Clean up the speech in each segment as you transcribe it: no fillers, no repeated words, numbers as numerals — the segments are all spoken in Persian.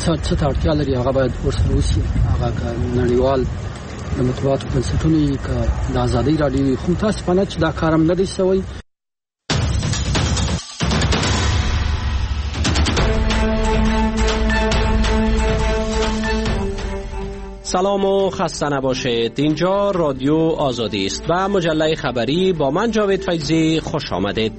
څه اړتیا لري هغه باید ورسره وشي. هغه نړیوال د مطبوعاتو بنسټونو د ازادۍ راډیو خو متاسفانه چې دا کار هم نه دی شوی. سلام و خسته نباشید. اینجا رادیو آزادی است و مجله خبری با من جاوید فیضی. خوش آمدید.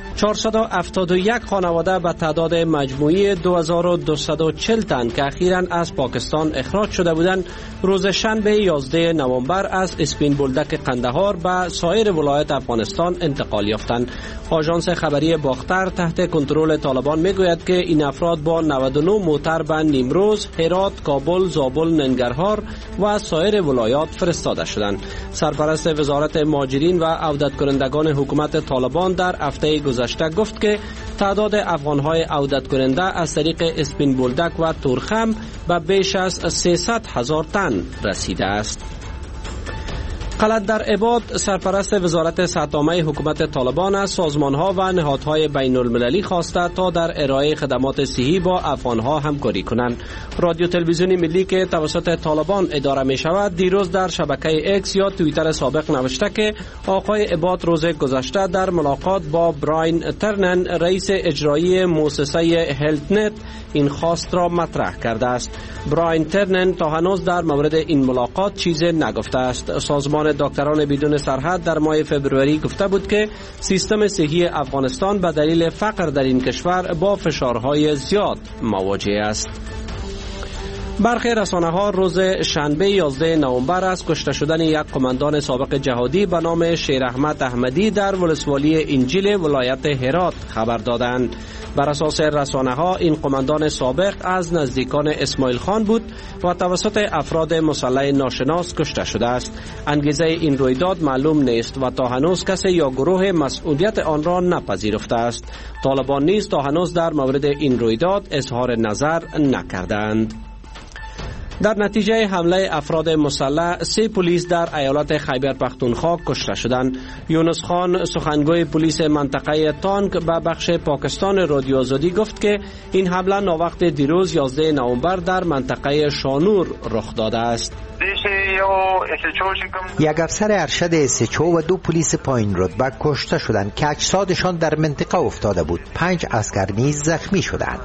471 خانواده به تعداد مجموعی 2240 تن که اخیراً از پاکستان اخراج شده بودند روز شنبه 11 نوامبر از اسپین بولدک قندهار به سایر ولایات افغانستان انتقال یافتند. آژانس خبری باختر تحت کنترل طالبان میگوید که این افراد با 99 موتر به نیمروز، هرات، کابل، زابل، ننگرهار و سایر ولایات فرستاده شدند. سرپرست وزارت مهاجرین و عودت کنندگان حکومت طالبان در هفته گذشته گفت که تعداد افغان‌های عودت کننده از طریق اسپین بولدک و تورخم به بیش از 300,000 تن رسیده است. خالد در عباد سرپرست وزارت صحت‌عامه حکومت طالبان از سازمان‌ها و نهادهای بین‌المللی خواسته تا در ارائه خدمات صحی با افغان‌ها همکاری کنند. رادیو تلویزیونی ملی که توسط طالبان اداره می‌شود دیروز در شبکه اکس یا توییتر سابق نوشته که آقای عباد روز گذشته در ملاقات با براین ترنن رئیس اجرایی مؤسسه هلتنت این خواست را مطرح کرده است. براین ترنن تا هنوز در مورد این ملاقات چیزی نگفته است. سازمان دکتران بدون سرحد در ماه فوریه گفته بود که سیستم صحی افغانستان به دلیل فقر در این کشور با فشارهای زیاد مواجه است. برخی رسانه‌ها روز شنبه 11 نوامبر از کشته شدن یک قماندان سابق جهادی به نام شیر احمد احمدی در ولسوالی انجیل ولایت هرات خبر دادند. بر اساس رسانه‌ها این قماندان سابق از نزدیکان اسماعیل خان بود و توسط افراد مسلح ناشناس کشته شده است. انگیزه این رویداد معلوم نیست و تا هنوز کسی یا گروه مسئولیت آن را نپذیرفته است. طالبان نیز تا هنوز در مورد این رویداد اظهار نظر نکردند. در نتیجه حمله افراد مسلح 3 پلیس در ایالت خیبر پختونخوا کشته شدند. یونس خان سخنگوی پلیس منطقه تانک به بخش پاکستان رادیو آزادی گفت که این حمله ناوقت دیروز 11 نوامبر در منطقه شانور رخ داده است. یک افسر ارشد SHO و 2 پلیس پایین رتبه کشته شدند که اجسادشان در منطقه افتاده بود. 5 عسکر نیز زخمی شدند.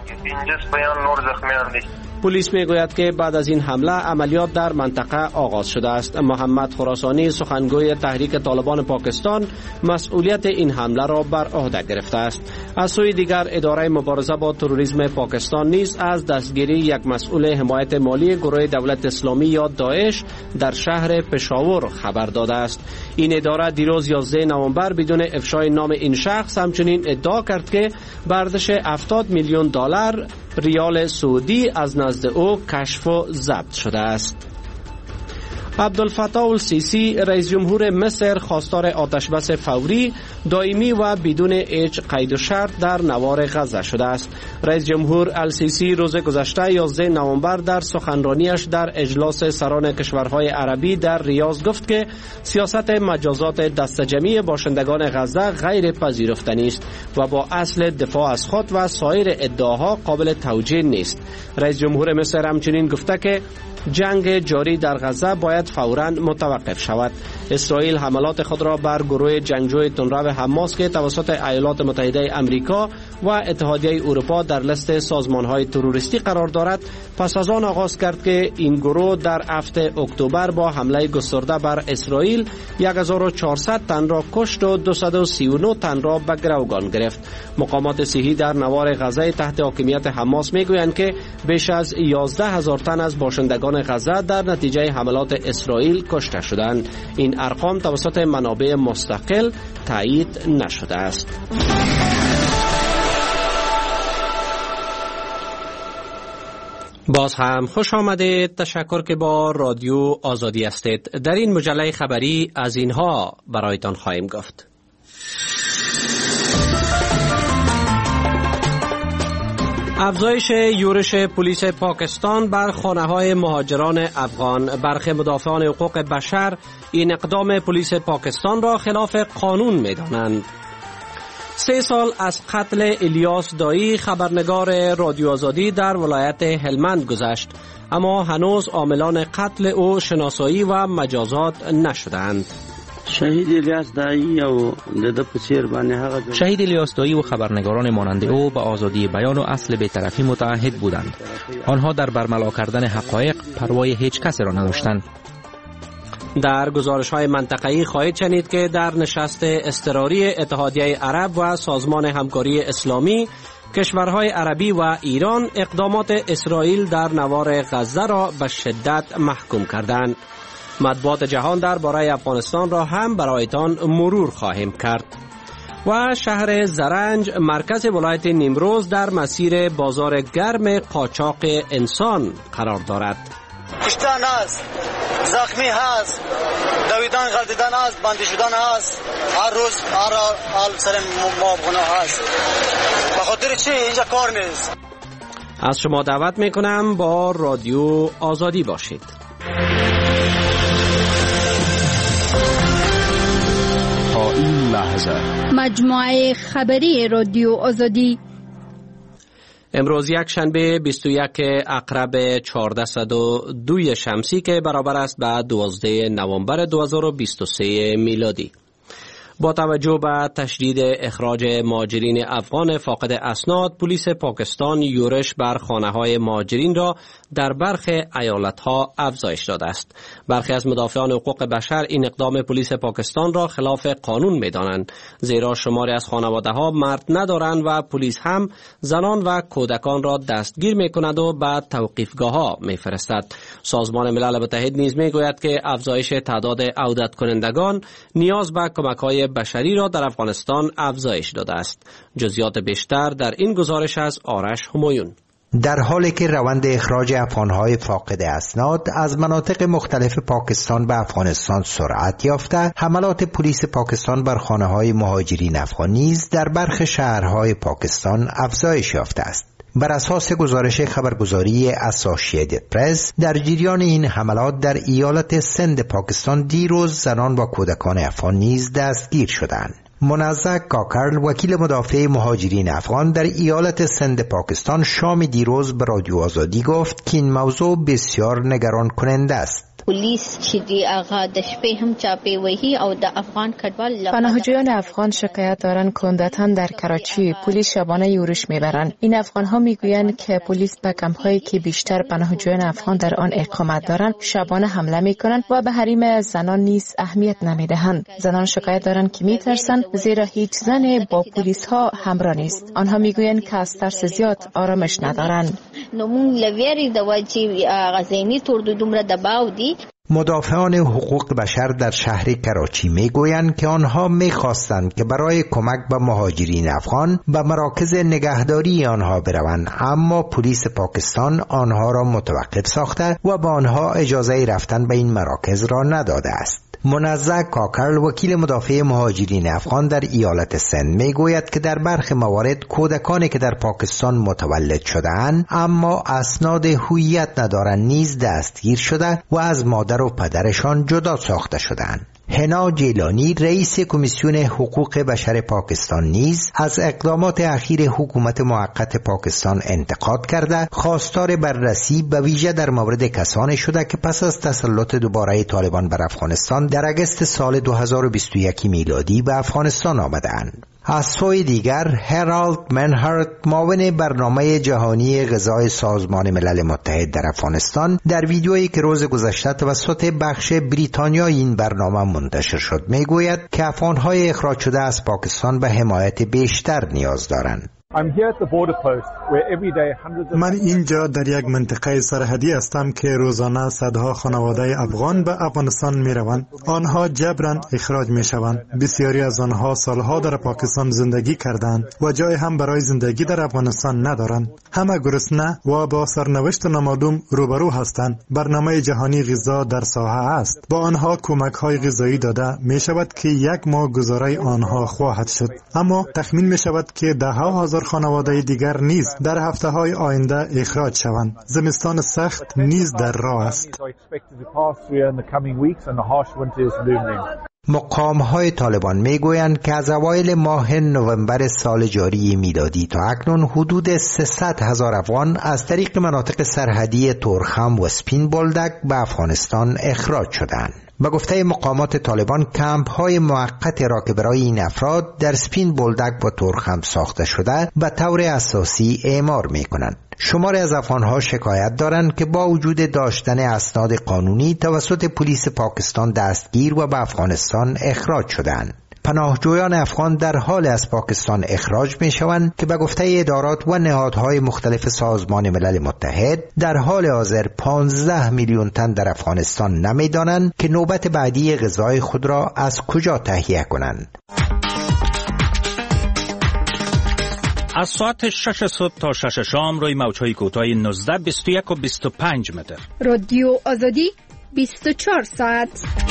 پلیس میگوید که بعد از این حمله عملیات در منطقه آغاز شده است. محمد خراسانی سخنگوی تحریک طالبان پاکستان مسئولیت این حمله را بر عهده گرفته است. از سوی دیگر اداره مبارزه با تروریسم پاکستان نیز از دستگیری یک مسئول حمایت مالی گروه دولت اسلامی یا داعش در شهر پشاور خبر داده است. این اداره دیروز 11 نوامبر بدون افشای نام این شخص همچنین ادعا کرد که برداشت 70 میلیون دلار ریال سعودی از نزد او کشف و ضبط شده است. عبدالفتاح السیسی رئیس جمهور مصر خواستار آتشبس فوری، دائمی و بدون هیچ قید و شرط در نوار غزه شده است. رئیس جمهور السیسی روز گذشته 11 نوامبر در سخنرانیش در اجلاس سران کشورهای عربی در ریاض گفت که سیاست مجازات دستجمعی باشندگان غزه غیر پذیرفتنی است و با اصل دفاع از خود و سایر ادعاها قابل توجیه نیست. رئیس جمهور مصر همچنین گفته که جنگ جاری در غزه باید فوراً متوقف شود. اسرائیل حملات خود را بر گروه جنگجوی تندرو حماس که توسط ایالات متحده آمریکا و اتحادیه اروپا در لیست سازمان‌های تروریستی قرار دارد پس از آن آغاز کرد که این گروه در 7 اکتبر با حمله گسترده بر اسرائیل 1400 تن را کشت و 239 تن را به گروگان گرفت. مقامات صحی در نوار غزه تحت حاکمیت حماس میگویند که بیش از 11000 تن از باشندگان غزه در نتیجه حملات اسرائیل کشته شدند. این ارقام توسط منابع مستقل تایید نشده است. باز هم خوش آمدید. تشکر که با رادیو آزادی هستید. در این مجله خبری از اینها برایتان خواهیم گفت. افزایش یورش پلیس پاکستان بر خانه‌های مهاجران افغان. برخی مدافعان حقوق بشر این اقدام پلیس پاکستان را خلاف قانون می‌دانند. 3 سال از قتل الیاس دایی خبرنگار رادیو آزادی در ولایت هلمند گذشت، اما هنوز عاملان قتل او شناسایی و مجازات نشدند. شهید الیاس دایی و خبرنگاران مانند او به آزادی بیان و اصل بی‌طرفی متعهد بودند. آنها در برملا کردن حقایق پروای هیچ کسی را نداشتند. در گزارش‌های منطقه‌ای خواهید شنید که در نشست اضطراری اتحادیه عرب و سازمان همکاری اسلامی، کشورهای عربی و ایران اقدامات اسرائیل در نوار غزه را به شدت محکوم کردند. مطبوعات جهان درباره افغانستان را هم برایتان مرور خواهیم کرد. و شهر زرنج مرکز ولایت نیمروز در مسیر بازار گرم قاچاق انسان قرار دارد. کشتن است، زخمی هست، دویدن غلطیدن است، بندی شدن است، هر روز هر حال سر ما گناه هست. به خاطر چی اینجا کار نیست؟ از شما دعوت میکنم با رادیو آزادی باشید. تا این لحظه مجموعه خبری رادیو آزادی امروز یک شنبه 21 اقرب 1402 شمسی که برابر است به 12 نوامبر 2023 میلادی. با توجه به تشدید اخراج مهاجرین افغان فاقد اسناد، پلیس پاکستان یورش بر خانه‌های مهاجرین را در برخی ایالت‌ها افزایش داده است. برخی از مدافعان حقوق بشر این اقدام پلیس پاکستان را خلاف قانون می‌دانند، زیرا شماری از خانواده‌ها مرد ندارند و پلیس هم زنان و کودکان را دستگیر می‌کند و به توقیفگاه‌ها می‌فرستد. سازمان ملل متحد نیز می‌گوید که افزایش تعداد عودت کنندگان نیاز به کمک‌های بشری را در افغانستان افزایش داده است. جزئیات بیشتر در این گزارش از آرش همایون. در حالی که روند اخراج افغان‌های فاقد اسناد از مناطق مختلف پاکستان به افغانستان سرعت یافته، حملات پلیس پاکستان بر خانه‌های مهاجرین افغان نیز در برخی شهرهای پاکستان افزایش یافته است. بر اساس گزارش خبرگزاری اسوسییتد پرس، در جریان این حملات در ایالت سند پاکستان دیروز زنان و کودکان افغان نیز دستگیر شدند. منزه کاکرل، وکیل مدافع مهاجرین افغان در ایالت سند پاکستان، شام دیروز به رادیو آزادی گفت که این موضوع بسیار نگران کننده است. پولیس چې دی هغه د شپې هم چاپی وهي او د افغان کډوال پناهجویان افغان شکایت دارند که عمدتاً در کراچی پلیس شبانه یورش میبرند. این افغان ها میگویند که پلیس به کمپ‌هایی که بیشتر پناهجویان افغان در آن اقامت دارند شبانه حمله میکنند و به حریم زنان نیز اهمیت نمیدهند. زنان شکایت دارند که میترسند زیرا هیچ زن با پلیس ها همراه نیست. آنها میگویند که از ترس زیاد آرامش ندارند. نو مونږ لویری د واجی غزینی تور د دومره دباو دی. مدافعان حقوق بشر در شهر کراچی میگویند که آنها میخواستند که برای کمک به مهاجرین افغان به مراکز نگهداری آنها بروند، اما پلیس پاکستان آنها را متوقف ساخته و به آنها اجازه رفتن به این مراکز را نداده است. منزه کاکرل، وکیل مدافع مهاجرین افغان در ایالت سند، میگوید که در برخی موارد کودکانی که در پاکستان متولد شده‌اند اما اسناد هویت ندارند نیز دستگیر شده و از مادر و پدرشان جدا ساخته شده‌اند. هنا جیلانی، رئیس کمیسیون حقوق بشر پاکستان، نیز از اقدامات اخیر حکومت موقت پاکستان انتقاد کرده، خواستار بررسی به ویژه در مورد کسانی شده که پس از تسلط دوباره طالبان بر افغانستان در اگست سال 2021 میلادی به افغانستان آمدند. از سوی دیگر، هرالد منهارت، معاون برنامه جهانی غذای سازمان ملل متحد در افغانستان، در ویدیویی که روز گذشته توسط بخش بریتانیایی این برنامه منتشر شد، میگوید که افغان‌های اخراج شده از پاکستان به حمایت بیشتر نیاز دارند. من اینجا در یک منطقه سرحدی هستم که روزانه صدها خانواده افغان به افغانستان می روند. آنها جبران اخراج می شوند. بسیاری از آنها سالها در پاکستان زندگی کردند و جای هم برای زندگی در افغانستان ندارند. همه گرسنه و با سرنوشت نامعلوم روبرو هستند. برنامه جهانی غذا در ساحه است. با آنها کمک های غذایی داده می شود که یک ماه گذاره آنها خواهد شد. اما تخمین می شود که ده ها هزار خانواده دیگر نیز در هفته های آینده اخراج شوند. زمستان سخت نیز در راه است. مقام‌های طالبان میگویند که از اوایل ماه نوامبر سال جاری میلادی تا اکنون حدود 300,000 افغان از طریق مناطق سرحدی تورخم و سپین بولدک به افغانستان اخراج شدند. به گفته مقامات طالبان کمپ‌های موقت را که برای این افراد در سپین بولدک و تورخم ساخته شده به طور اساسی اعمار می‌کنند. شماری از افغان‌ها شکایت دارند که با وجود داشتن اسناد قانونی توسط پلیس پاکستان دستگیر و به افغانستان اخراج شدند. پناهجویان افغان در حال از پاکستان اخراج می شوند که به گفته ادارات و نهادهای مختلف سازمان ملل متحد در حال حاضر 15 میلیون تن در افغانستان نمی دانند که نوبت بعدی غذای خود را از کجا تهیه کنند. از ساعت 6 صبح تا 6 شام روی موج‌های کوتاه 19، 21 و 25 متر. رادیو آزادی 24 ساعت.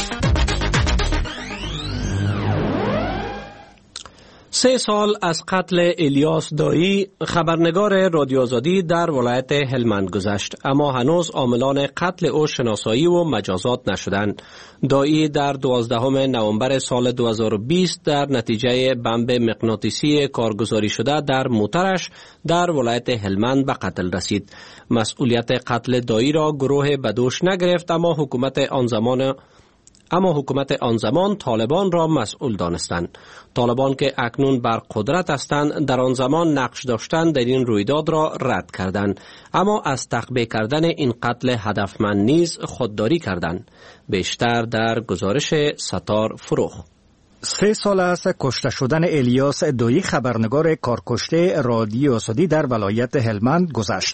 3 سال از قتل الیاس دایی خبرنگار رادیو آزادی در ولایت هلمند گذشت، اما هنوز عاملان قتل او شناسایی و مجازات نشدند. دایی در 12 نوامبر سال 2020 در نتیجه بمب مغناطیسی کارگزاری شده در موترش در ولایت هلمند به قتل رسید. مسئولیت قتل دایی را گروه به دوش نگرفت، اما حکومت آن زمان طالبان را مسئول دانستند. طالبان که اکنون بر قدرت هستند در آن زمان نقش داشتند در این رویداد را رد کردند، اما از تخبیه کردن این قتل هدفمند نیز خودداری کردند. بیشتر در گزارش ستار فروغ. 3 سال است کشته شدن الیاس دایی خبرنگار کارکشته رادیو آزادی در ولایت هلمند گذشت.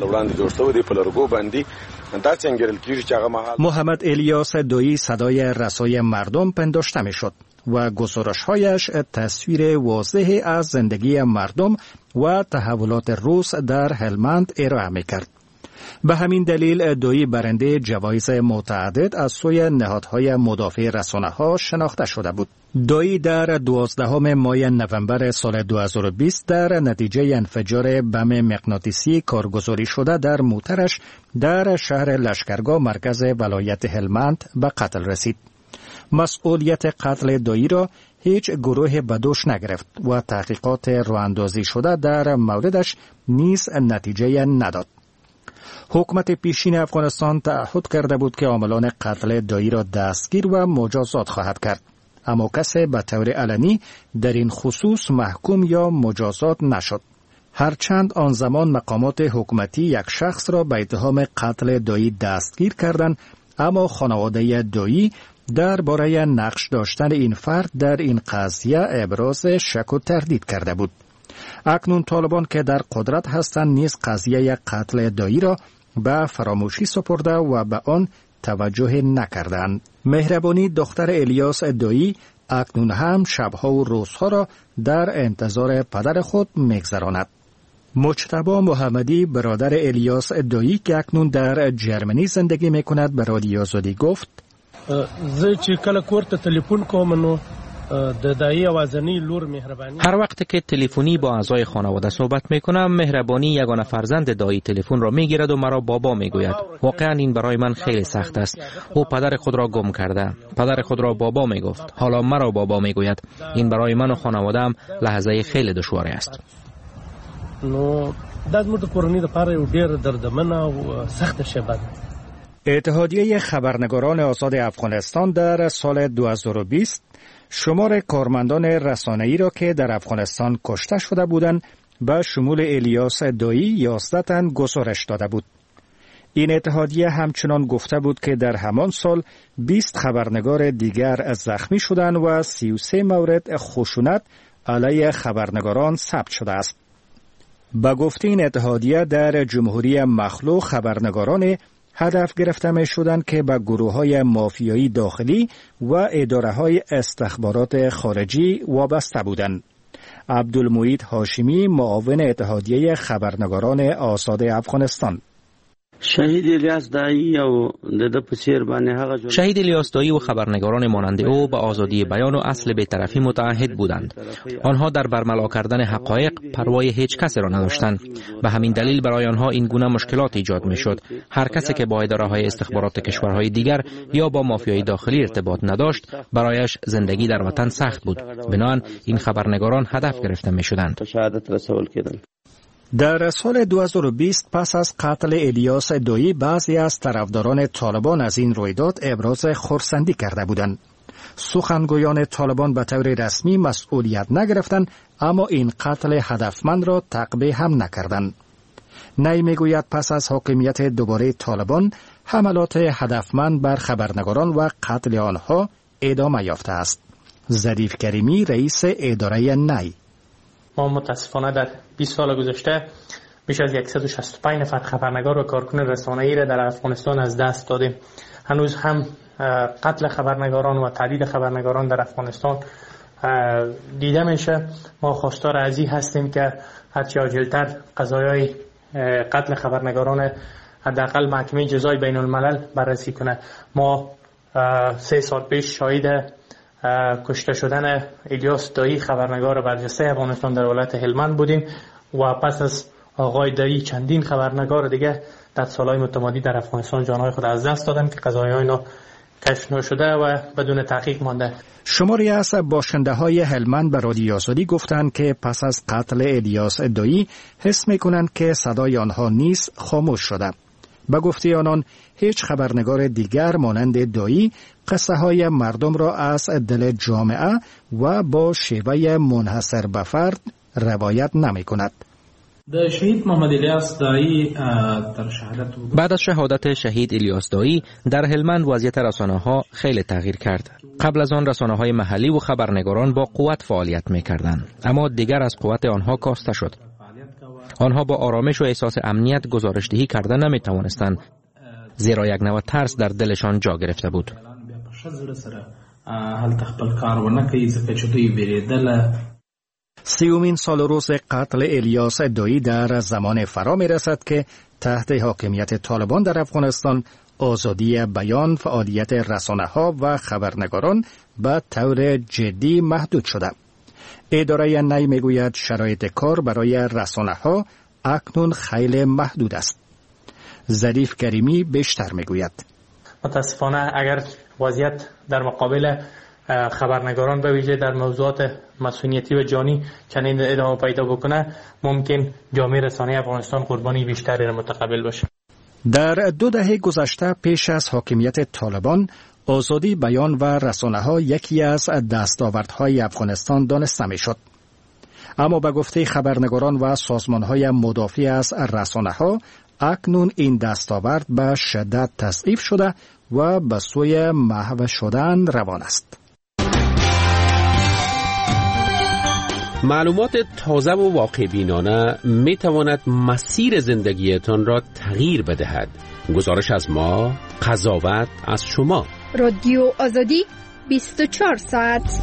محمد الیاس دایی صدای رسای مردم پنداشته می شد و گزارش‌هایش تصویر واضحی از زندگی مردم و تحولات روز در هلمند ارائه می کرد. به همین دلیل دایی برنده جوایز متعدد از سوی نهادهای مدافع رسانه‌ها شناخته شده بود. دایی در 12 ماه نوامبر سال 2020 در نتیجه انفجار بم مغناطیسی کارگزاری شده در موترش در شهر لشکرگاه مرکز ولایت هلمند به قتل رسید. مسئولیت قتل دایی را هیچ گروه به دوش نگرفت و تحقیقات راه‌اندازی شده در موردش نیز نتیجه نداد. حکومت پیشین افغانستان تعهد کرده بود که عاملان قتل دایی را دستگیر و مجازات خواهد کرد، اما کسی به طور علنی در این خصوص محکوم یا مجازات نشد. هرچند آن زمان مقامات حکومتی یک شخص را به اتهام قتل دایی دستگیر کردند، اما خانواده دایی درباره نقش داشتن این فرد در این قضیه ابراز شک و تردید کرده بود. اکنون طالبان که در قدرت هستند نیز قضیه قتل دایی را به فراموشی سپرده و به آن توجه نکردند. مهربانی دختر الیاس دایی اکنون هم شبها و روزها را در انتظار پدر خود می‌گذراند. مجتبی محمدی برادر الیاس دایی که اکنون در جرمنی زندگی می‌کند به رادیو آزادی گفت: زه چې کله کور ته تلیفون کوم نو د دایی اوازنی لور مهربانی. هر وقت که تلفنی با اعضای خانواده صحبت میکنم، مهربانی یگانه فرزند دایی تلفن را میگیرد و مرا بابا میگوید. واقعا این برای من خیلی سخت است. او پدر خود را گم کرده. پدر خود را بابا میگفت، حالا مرا بابا میگوید. این برای من و خانواده‌ام لحظه خیلی دشواری است. نو د زموږ د کورنۍ لپاره یو ډېر دردمنه او سخته شیبه ده. اتحادیه خبرنگاران آزاد افغانستان در سال 2020 شمار کارمندان رسانه‌ای را که در افغانستان کشته شده بودند به شمول الیاس دایی 11 تن گزارش داده بود. این اتحادیه همچنان گفته بود که در همان سال 20 خبرنگار دیگر زخمی شدند و 33 مورد خشونت علیه خبرنگاران ثبت شده است. به گفته این اتحادیه در جمهوری مخلوع خبرنگاران هدف گرفته می شدند که به گروه‌های مافیایی داخلی و اداره‌های استخبارات خارجی وابسته بودند. عبدالمعید هاشمی، معاون اتحادیه خبرنگاران آزاد افغانستان: شهید الیاس دایی و خبرنگاران مانند او به آزادی بیان و اصل بی‌طرفی متعهد بودند. آنها در برملا کردن حقایق پروای هیچ کسی را نداشتند. به همین دلیل برای آنها این گونه مشکلات ایجاد می‌شد. هر کسی که با اداره‌های استخبارات کشورهای دیگر یا با مافیای داخلی ارتباط نداشت، برایش زندگی در وطن سخت بود. بنابراین این خبرنگاران هدف گرفته می‌شدند. در سال 2020 پس از قتل الیاس دایی بعضی از طرفداران طالبان از این رویداد ابراز خرسندی کرده بودند. سخنگویان طالبان به طور رسمی مسئولیت نگرفتند، اما این قتل هدفمند را تعقیب هم نکردند. نی میگوید پس از حاکمیت دوباره طالبان حملات هدفمند بر خبرنگاران و قتل آنها ادامه یافته است. ظریف کریمی رئیس اداره نی: ما متاسفانه در 20 سال گذشته بیش از 165 نفر خبرنگار و کارکن رسانه‌ای را در افغانستان از دست دادیم. هنوز هم قتل خبرنگاران و تهدید خبرنگاران در افغانستان دیده میشه. ما خواستار از این هستیم که هرچه عاجل‌تر قضایای قتل خبرنگاران حداقل محکمه جزای بین الملل بررسی کنه. ما 3 سال پیش شاهد کشته شدن الیاس دایی خبرنگار برجسته افغانستان در ولایت هلمند بودیم و پس از آقای دایی چندین خبرنگار دیگه در سالهای متمادی در افغانستان جانهای خود از دست دادن که قضایای اینا کشف نشده و بدون تحقیق مانده. شماری از باشنده‌های هلمند به رادیو آزادی گفتند که پس از قتل الیاس دایی حس می‌کنند که صدای آنها نیز خاموش شده. به گفته آنان هیچ خبرنگار دیگر مانند دایی قصه های مردم را از دل جامعه و با شیوه منحصر به فرد روایت نمی کند. بعد از شهادت شهید الیاس دایی در هلمند وضعیت رسانه‌ها خیلی تغییر کرد. قبل از آن رسانه‌های محلی و خبرنگاران با قوت فعالیت می‌کردند، اما دیگر از قوت آنها کاسته شد. آنها با آرامش و احساس امنیت گزارش‌دهی کردن نمی‌توانستند، زیرا یک نوع ترس در دلشان جا گرفته بود. سیومین سال روز قتل الیاس دایی در زمان فرا می رسد که تحت حاکمیت طالبان در افغانستان آزادی بیان، فعالیت رسانه‌ها و خبرنگاران به طور جدی محدود شده. اداره نی میگوید شرایط کار برای رسانه‌ها اکنون خیلی محدود است. ظریف کریمی بیشتر میگوید: متاسفانه اگر وضعیت در مقابل خبرنگاران به ویژه در موضوعات مسئولیتی و جانی چنین ادامه پیدا بکنه، ممکن جامعه رسانه افغانستان قربانی بیشتری را متقبل باشه. در 2 دهه گذشته پیش از حاکمیت طالبان، آزادی بیان و رسانه‌ها یکی از دستاوردهای افغانستان دانسته میشد. اما به گفته خبرنگاران و سازمان‌های مدافع از رسانه‌ها، اکنون این دستاورد به شدت تضعیف شده و به سوی محو شدن روان است. معلومات تازه و واقع بینانه می تواند مسیر زندگیتان را تغییر بدهد. گزارش از ما، قضاوت از شما. رادیو آزادی 24 ساعت.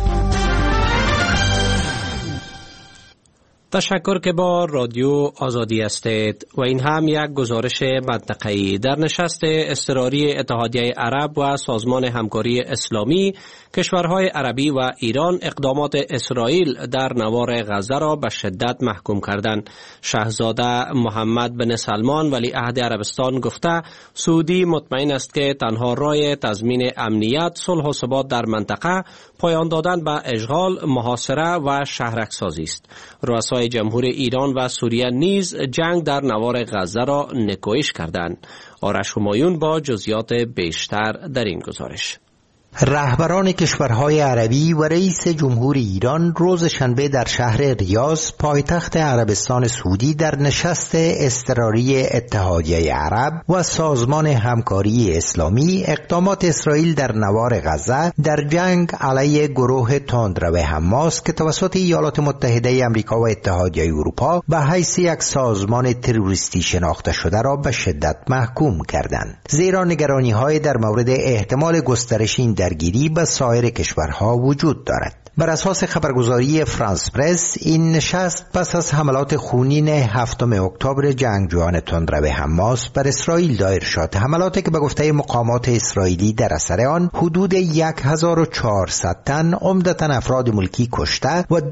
تشکر که با رادیو آزادی هستید و این هم یک گزارش منطقه‌ای. در نشست اضطراری اتحادیه عرب و سازمان همکاری اسلامی، کشورهای عربی و ایران اقدامات اسرائیل در نوار غزه را به شدت محکوم کردند. شاهزاده محمد بن سلمان ولی عهد عربستان گفته سعودی مطمئن است که تنها راه تضمین امنیت، صلح و ثبات در منطقه پایان دادن به اشغال، محاصره و شهرک‌سازی است. رؤسای جمهور ایران و سوریه نیز جنگ در نوار غزه را نکوهش کردند. آرش همایون با جزئیات بیشتر در این گزارش. رهبران کشورهای عربی و رئیس جمهور ایران روز شنبه در شهر ریاض پایتخت عربستان سعودی در نشست اضطراری اتحادیه عرب و سازمان همکاری اسلامی اقدامات اسرائیل در نوار غزه در جنگ علیه گروه تندرو حماس که توسط ایالات متحده آمریکا و اتحادیه اروپا به حیث یک سازمان تروریستی شناخته شده را به شدت محکوم کردند، زیرا نگرانی‌های در مورد احتمال گسترش این درگیری به سایر کشورها وجود دارد. بر اساس خبرگزاری فرانس پرس این نشست پس از حملات خونین 7 اکتبر جنگجویان تندرو حماس بر اسرائیل دایر شد. حملاتی که به گفته مقامات اسرائیلی در اثر آن حدود 1400 تن عمدتاً افراد ملکی کشته و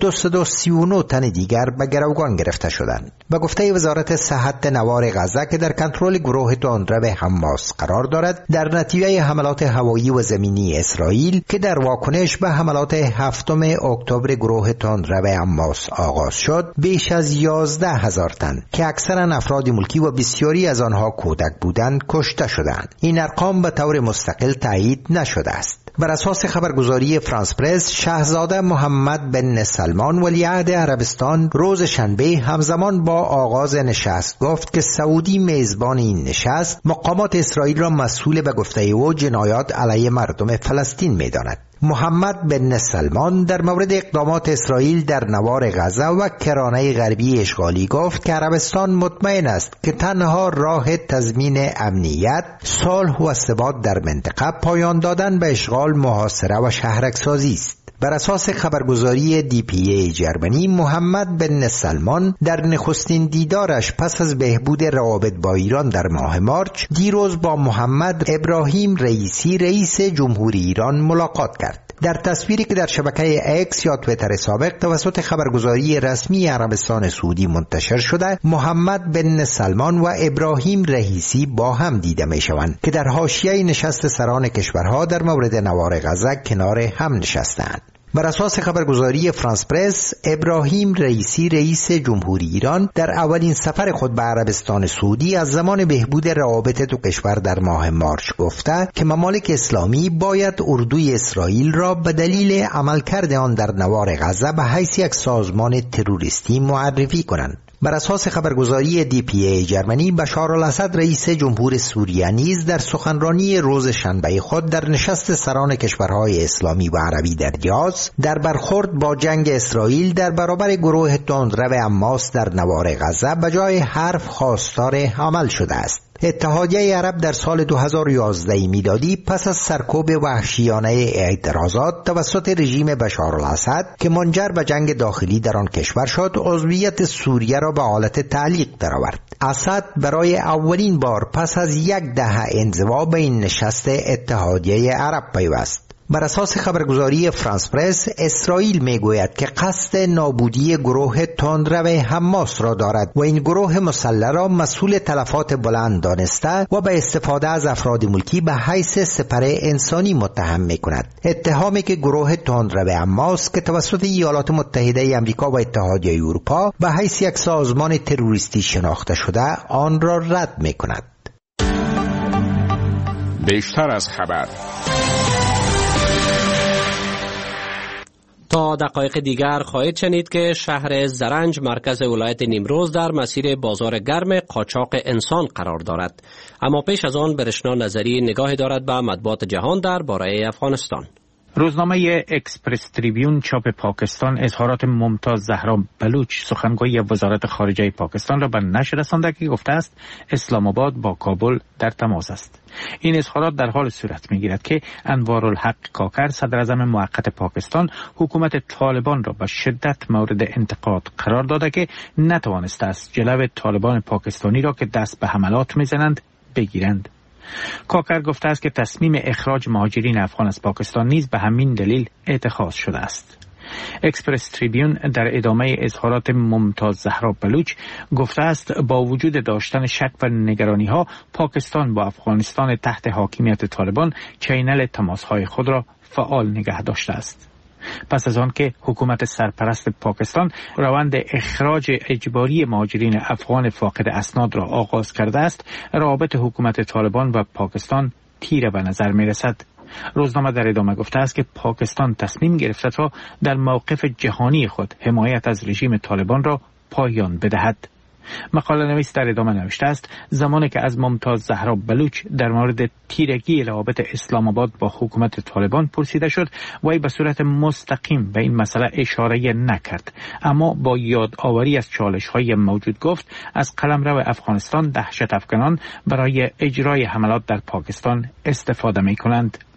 239 تن دیگر به گروگان گرفته شدند. به گفته وزارت صحت نوار غزه که در کنترل گروه تندرو حماس قرار دارد، در نتیجه حملات هوایی و زمینی اسرائیل که در واکنش به حملات 7 اکتبر گروه تندرو حماس آغاز شد، بیش از 11,000 تن که اکثرا افراد ملکی و بسیاری از آنها کودک بودند کشته شدند. این ارقام به طور مستقل تایید نشده است. بر اساس خبرگزاری فرانس پرس، شاهزاده محمد بن سلمان ولیعهد عربستان روز شنبه همزمان با آغاز نشست گفت که سعودی میزبان این نشست مقامات اسرائیل را مسئول به گفته او جنایات علیه مردم فلسطین می‌داند. محمد بن سلمان در مورد اقدامات اسرائیل در نوار غزه و کرانه غربی اشغالی گفت که عربستان مطمئن است که تنها راه تضمین امنیت، صلح و ثبات در منطقه پایان دادن به اشغال، محاصره و شهرک‌سازی است. بر اساس خبرگزاری DPA جرمنی، محمد بن سلمان در نخستین دیدارش پس از بهبود روابط با ایران در ماه مارچ دیروز با محمد ابراهیم رئیسی رئیس جمهوری ایران ملاقات کرد. در تصویری که در شبکه اکس یا تویتر سابق توسط خبرگزاری رسمی عربستان سعودی منتشر شده، محمد بن سلمان و ابراهیم رئیسی با هم دیده می شوند که در حاشیه نشست سران کشورها در مورد نوار غزه کنار هم نشستند. بر اساس خبرگزاری فرانس پرس، ابراهیم رئیسی رئیس جمهوری ایران در اولین سفر خود به عربستان سعودی از زمان بهبود روابط دو کشور در ماه مارچ گفته که ممالک اسلامی باید اردوی اسرائیل را به دلیل عملکرد آن در نوار غزه به حیث یک سازمان تروریستی معرفی کنند. بر اساس خبرگزاری DPA جرمنی، بشار الاسد رئیس جمهور سوریه نیز در سخنرانی روز شنبه خود در نشست سران کشورهای اسلامی و عربی در یاز در برخورد با جنگ اسرائیل در برابر گروه تندرو حماس در نوار غزه به جای حرف خواستار عمل شده است. اتحادیه عرب در سال 2011 میلادی پس از سرکوب وحشیانه اعتراضات توسط رژیم بشار الاسد که منجر به جنگ داخلی در آن کشور شد، عضویت سوریه را به حالت تعلیق درآورد. اسد برای اولین بار پس از 10 انزوا به این نشست اتحادیه عرب پیوست. بر اساس خبرگزاری فرانس پرس، اسرائیل میگوید که قصد نابودی گروه تندرو حماس را دارد و این گروه مسلح را مسئول تلفات بلند دانسته و به استفاده از افراد ملکی به حیث سپر انسانی متهم میکند. اتهامی که گروه تندرو حماس که توسط ایالات متحده آمریکا و اتحادیه اروپا به حیث یک سازمان تروریستی شناخته شده آن را رد میکند. بیشتر از خبر. تا دقایق دیگر خواهید شنید که شهر زرنج مرکز ولایت نیمروز در مسیر بازار گرم قاچاق انسان قرار دارد. اما پیش از آن برشنا نظری نگاهی دارد به مطبوعات جهان درباره افغانستان. روزنامه اکسپرس تریبیون چاپ پاکستان اظهارات ممتاز زهرا بلوچ سخنگوی وزارت خارجه پاکستان را به نشر رسانده که گفته است اسلام آباد با کابل در تماس است. این اظهارات در حال صورت می‌گیرد که انوارالحق کاکر صدر اعظم موقت پاکستان حکومت طالبان را به شدت مورد انتقاد قرار داده که نتوانسته است جلو طالبان پاکستانی را که دست به حملات می‌زنند بگیرند. کاکر گفته است که تصمیم اخراج مهاجرین افغان از پاکستان نیز به همین دلیل اتخاذ شده است. اکسپرس تریبیون در ادامه اظهارات ممتاز زهرا بلوچ گفته است با وجود داشتن شک و نگرانی ها، پاکستان با افغانستان تحت حاکمیت طالبان چینل تماس‌های خود را فعال نگه داشته است. پس از آن که حکومت سرپرست پاکستان روند اخراج اجباری مهاجرین افغان فاقد اسناد را آغاز کرده است، روابط حکومت طالبان و پاکستان تیره به نظر می رسد. روزنامه در ادامه گفته است که پاکستان تصمیم گرفته تا در موقف جهانی خود حمایت از رژیم طالبان را پایان بدهد. مقاله نویس در ادامه نوشته است زمانی که از ممتاز زهرا بلوچ در مورد تیرگی روابط اسلام آباد با حکومت طالبان پرسیده شد، وی به صورت مستقیم به این مسئله اشاره نکرد، اما با یادآوری از چالش‌های موجود گفت از قلمرو افغانستان دهشت افغانان برای اجرای حملات در پاکستان استفاده می‌کنند.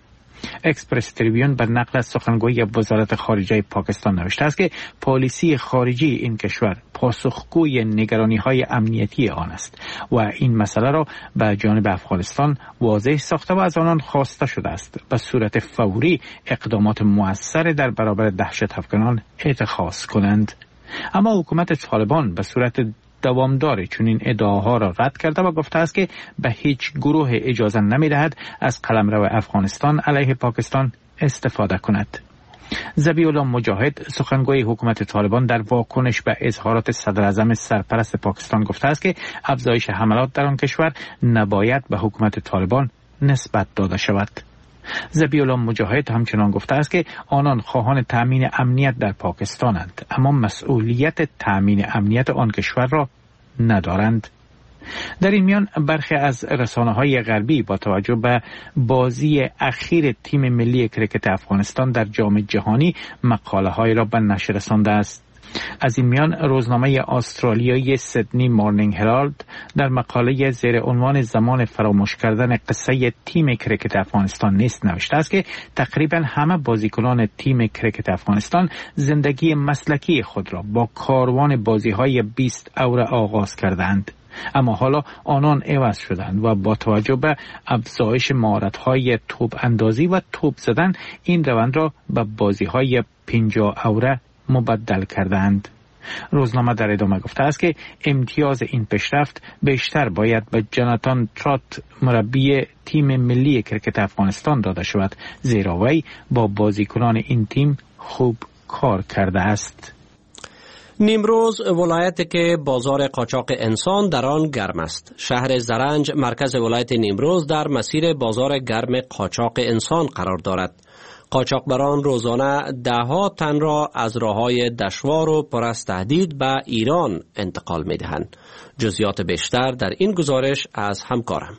اکسپرس تریبیون بر نقل از سخنگوی وزارت خارجه پاکستان نوشته است که پالیسی خارجی این کشور پاسخگوی نگرانی‌های امنیتی آن است و این مسئله را به جانب افغانستان واضح ساخته و از آنان خواسته شده است به صورت فوری اقدامات مؤثر در برابر دهشت افغانان اتخاذ کنند. اما حکومت طالبان به صورت دوامدار چنین ادعاها را رد کرده و گفته است که به هیچ گروه اجازه نمی‌دهد از قلمرو افغانستان علیه پاکستان استفاده کند. ذبیح الله مجاهد سخنگوی حکومت طالبان در واکنش به اظهارات صدراعظم سرپرست پاکستان گفته است که افزایش حملات در آن کشور نباید به حکومت طالبان نسبت داده شود. ذبیح الله مجاهد همچنان گفته است که آنان خواهان تأمین امنیت در پاکستانند اما مسئولیت تأمین امنیت آن کشور را ندارند. در این میان برخی از رسانه‌های غربی با توجه به بازی اخیر تیم ملی کرکت افغانستان در جام جهانی مقاله‌های را به نشر رسانده است. از این میان روزنامه استرالیایی سیدنی مورنینگ هرالد در مقاله زیر عنوان زمان فراموش کردن قصه تیم کرکت افغانستان نیست نوشته است که تقریبا همه بازیکنان تیم کرکت افغانستان زندگی مسلکی خود را با کاروان بازی‌های 20 اوور آغاز کردند، اما حالا آنان عوض شدند و با توجه به افزایش مهارت‌های توپ اندازی و توپ زدن این روند را به بازی‌های 50 اوره مبدل کردند. روزنامه در ادامه گفته است که امتیاز این پیشرفت بیشتر باید به جاناتان ترات مربی تیم ملی کرکت افغانستان داده شود، زیرا وی با بازیکنان این تیم خوب کار کرده است. نیمروز ولایتی که بازار قاچاق انسان در آن گرم است. شهر زرنج مرکز ولایت نیمروز در مسیر بازار گرم قاچاق انسان قرار دارد. قاچاقبران روزانه ده‌ها تن را از راه‌های دشوار و پر از تهدید به ایران انتقال می‌دهند. جزئیات بیشتر در این گزارش از همکارم.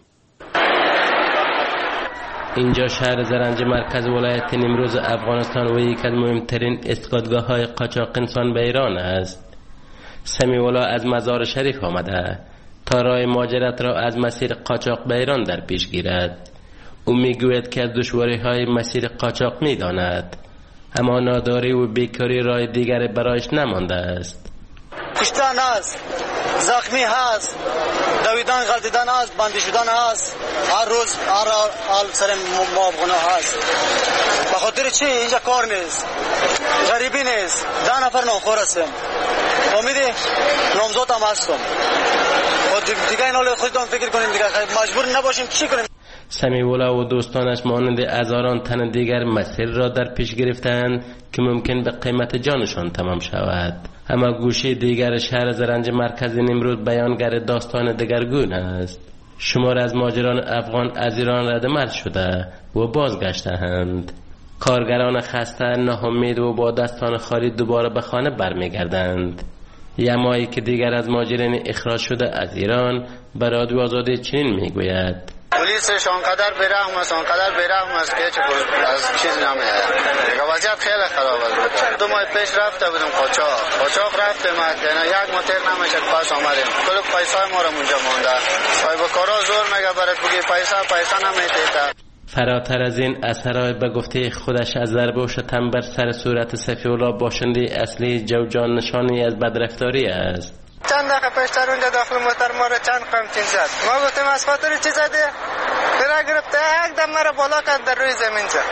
اینجا شهر زرنج مرکز ولایت نیمروز افغانستان و یک از مهمترین استقامتگاه‌های قاچاق انسان به ایران است. سمی‌الله از مزار شریف آمده تا راه مهاجرت را از مسیر قاچاق به ایران در پیش گیرد. او میگوید که از دشواری‌های مسیر قاچاق می‌داند، اما ناداری و بیکاری راه دیگری برایش نمانده است. کشتن است، زخمی هست، دویدن غلطیدن است، بندی شدن است، هر روز هر حال سر ما افغانا هست. به خاطر چی اینجا کار نیست، غریبی نیست، 10 نفر ناخور هستیم، فهمیدی؟ نامزاد هم هستم. دیگه این حال خودتان فکر کنیم، دیگه مجبور نباشیم چی کنیم. سمی‌الله و دوستانش مانند هزاران تن دیگر مسیر را در پیش گرفتند که ممکن به قیمت جانشان تمام شود. اما گوشه دیگر شهر زرنج مرکز نیمروز بیانگر داستان دگرگون است. شمار از مهاجران افغان از ایران ردمرد شده و بازگشتند. کارگران خسته، ناامید و با دستان خالی دوباره به خانه برمیگردند. یمایی که دیگر از مهاجرین اخراج شده از ایران به رادیو آزادی چنین میگوید: پلیسش آنقدر بیرحم است که هیچ از چیز نمیاد. دیگه وضعیت خیلی خراب است. 2 ماه پیش رفته بودم قاچاق رفتیم، یک موتر نمیشه پاس آمدیم. کل پیسه ما رو اونجا مونده. صاحب کارا زور میگه برات بگی پیسه نمیده. فراتر از این، اثرای به گفته خودش از ضربه و شتم بر سر صورت سفی‌الله باشنده اصلی جوجان نشانی از بدرفتاری است. چند دقیقه پیشتر اونجا داخل موتر ما رو چند قمچین زد. ما گفتیم از خاطر چی زده؟ برا گرفته یک دم مرا بالا کرد در روی زمین زد.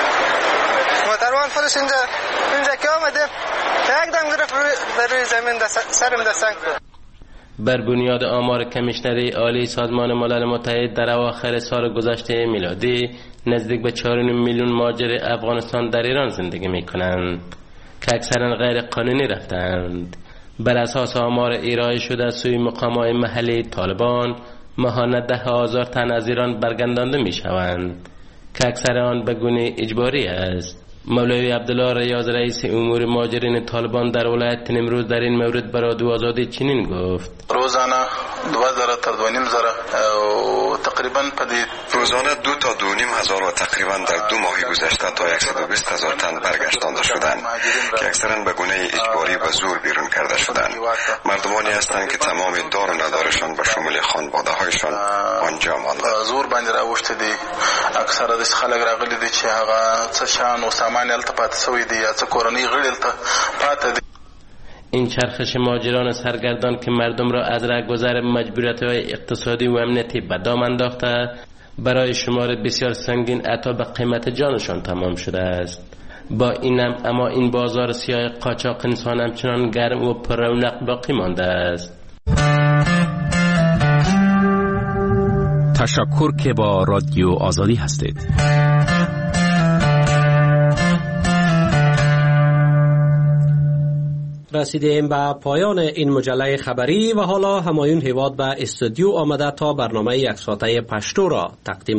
موتروان خودش اینجا که آمده یک دم گرفت در روی زمین سرم در سنگ بود. بر بنیاد آمار کمیشنری عالی سازمان ملل متحد در اواخر سال گذشته میلادی نزدیک به 4.5 میلیون مهاجر افغانستان در ایران زندگی میکنند که اکثرا غیر قانونی رفتند. بر اساس آمار ارائه شده از سوی مقامات محلی طالبان، ماهانه 10,000 تن از ایران برگردانده می شوند که اکثر آن به گونه اجباری است. مولوی عبدالله ریاض رئیس امور مهاجرین طالبان در ولایت نیمروز در این مورد برای رادیو آزادی چنین گفت: روزانه 2,000 تا 2,500 تقریبا روزانه 2 تا 2.5 هزار و تقریبا در 2 ماه گذشته تا 120,000 تن برگشتانده شدند که اکثرا به گونه اجباری و زور بیرون کرده شدند. مردمانی هستند که تمام دار و ندارشان به شمول خانواده هایشان آنجا مانده. زور باندې راوښته دي، اکثره د خلک راغلي دي چې هغه څه شان او سامان هلته پاتې شوی دي یا څه کورنۍ غړي هلته پاتې دي. این چرخش مهاجران سرگردان که مردم را از رهگذر مجبوریت‌های اقتصادی و امنیتی به دام انداخته، برای شمار بسیار سنگین حتی به قیمت جانشان تمام شده است. با اینم اما این بازار سیاه قاچاق انسان همچنان گرم و پر رونق باقی مانده است. تشکر که با رادیو آزادی هستید. رسیدیم به پایان این مجله خبری و حالا همایون هیواد به استودیو آمده تا برنامه یک ساعته پشتو را تقدیم